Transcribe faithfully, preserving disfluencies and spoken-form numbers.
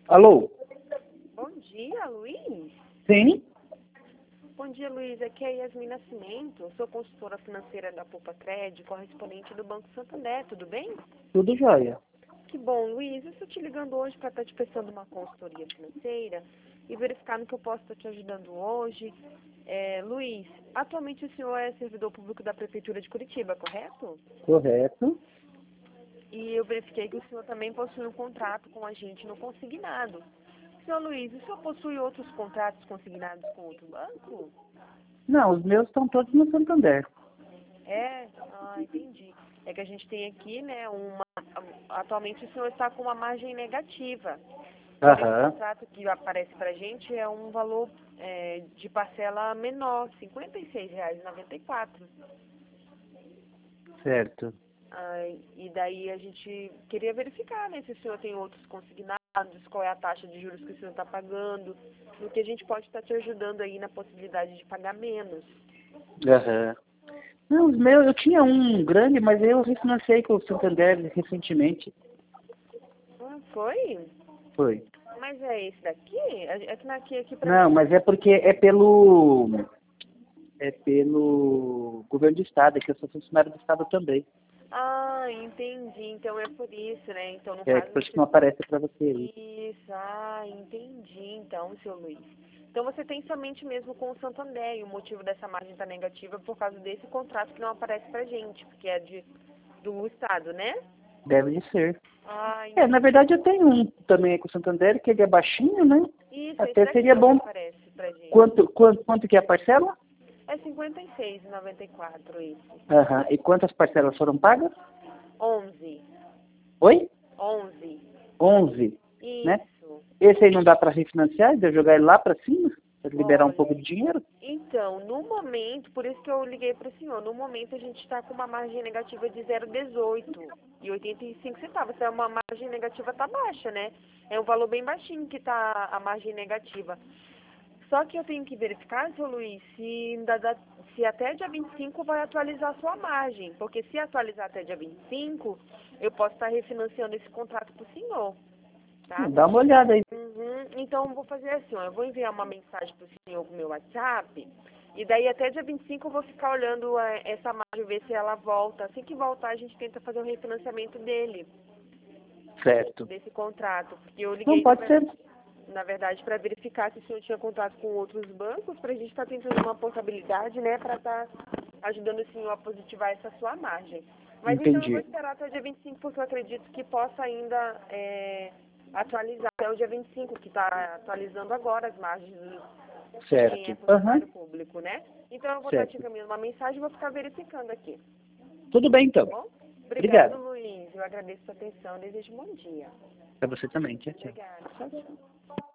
Alô? Bom dia, Luiz. Sim? Bom dia, Luiz. Aqui é a Yasmin Nascimento. Sou consultora financeira da Poupa Crédito, correspondente do Banco Santander. Tudo bem? Tudo jóia. Que bom, Luiz. Eu estou te ligando hoje para estar te prestando uma consultoria financeira e verificar no que eu posso estar te ajudando hoje. É, Luiz, atualmente o senhor é servidor público da Prefeitura de Curitiba, correto? Correto. E eu verifiquei que o senhor também possui um contrato com a gente no consignado. Senhor Luiz, o senhor possui outros contratos consignados com outro banco? Não, os meus estão todos no Santander. É? Ah, entendi. É que a gente tem aqui, né, uma... Atualmente o senhor está com uma margem negativa. Porém, o Aham, contrato que aparece para a gente é um valor é, de parcela menor, cinquenta e seis reais e noventa e quatro centavos. certo. Ah, e daí a gente queria verificar, né, se o senhor tem outros consignados, qual é a taxa de juros que o senhor está pagando, no que a gente pode estar te ajudando aí na possibilidade de pagar menos. Aham. Não, os meus, eu tinha um grande, mas eu refinanciei com o Santander recentemente. Ah, foi? Foi. Mas é esse daqui? É que aqui, aqui pra Não, mim... mas é porque é pelo... É pelo governo do estado, é que eu sou funcionário do estado também. Ah, entendi. Então é por isso, né? Então, no É, caso, por isso que você... não aparece para você aí. Isso, ah, entendi. Então, seu Luiz. Então você tem somente mesmo com o Santander, e o motivo dessa margem estar negativa é por causa desse contrato que não aparece pra gente, porque é de, do Estado, né? Deve de ser. Ah, É, na entendi. verdade eu tenho um também com o Santander, que ele é baixinho, né? Isso, esse Até daqui seria é o que bom. aparece pra gente. Quanto, quanto, quanto que é a parcela? É cinquenta e seis reais e noventa e quatro centavos esse. Aham. E quantas parcelas foram pagas? onze. Oi? onze. Onze, né? Isso. Esse aí não dá para refinanciar, de eu jogar ele lá para cima, para liberar um pouco Olha, de dinheiro? então, no momento, por isso que eu liguei para o senhor, no momento a gente está com uma margem negativa de zero vírgula dezoito e oitenta e cinco centavos. Então, uma margem negativa tá baixa, né? É um valor bem baixinho que tá a margem negativa. Só que eu tenho que verificar, seu Luiz, se, ainda dá, se até dia vinte e cinco vai atualizar a sua margem. Porque se atualizar até dia vinte e cinco, eu posso estar refinanciando esse contrato para o senhor, tá? Dá uma olhada aí. Uhum. Então, eu vou fazer assim, ó, eu vou enviar uma mensagem para o senhor com o meu WhatsApp, e daí até dia vinte e cinco eu vou ficar olhando é, essa margem, ver se ela volta. Assim que voltar, a gente tenta fazer o refinanciamento dele, Certo. desse contrato. Porque eu Não liguei, na, pode ver- ser. na verdade, para verificar se o senhor tinha contato com outros bancos, para a gente estar tentando uma portabilidade, né, para estar ajudando o senhor a positivar essa sua margem. Mas então eu vou Entendi. esperar até o dia vinte e cinco, porque eu acredito que possa ainda é, atualizar até o dia vinte e cinco, que está atualizando agora as margens dos- de quem é Certo. Aham. funcionário público, né? Então eu vou estar te Certo. encaminhando uma mensagem e vou ficar verificando aqui, Tudo bem tá então. bom? Obrigado, Obrigado. Luiz. Eu agradeço a sua atenção. Desejo um bom dia. Para você também. Tchau, tchau. Obrigada. Tchau, tchau.